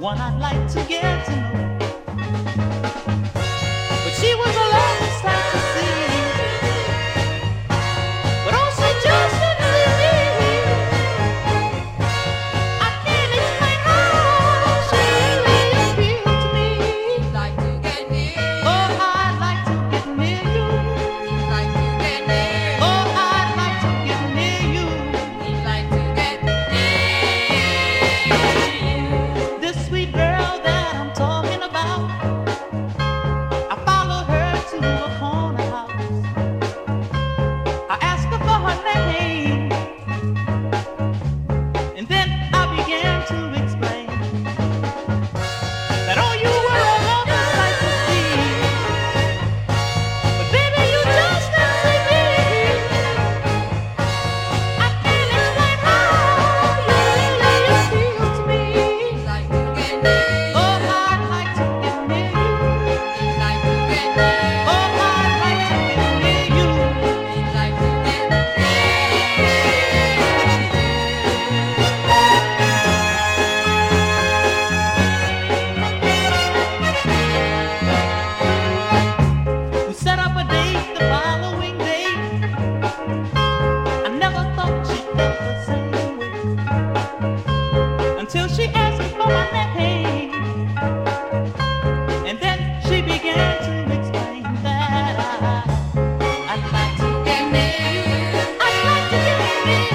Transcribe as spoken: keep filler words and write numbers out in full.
one I'd like to get to know. But she was a lovely sight to see. But oh, she just didn't see me. I can't explain how she really appealed to me. Like to get near you. Oh, I'd like to get near you. Like to get near you. Oh, I'd like to get near you. Like to get near you. This sweet girl that I'm talking about, I followed her to a corner house. I asked her for her name, and then I began to explain that, oh, you were a lovely sight to see. But baby, you just didn't see me. I can't explain how you really appeal to me. Like to get near you. Oh, I'd like to get near you. Like to get near you. Oh, I'd like to get near you. Like to get near you. We set up a date the following day. I never thought she felt the same way until she asked me for my name, and then she began to explain that I, I'd like to get near you. I'd like to get near you.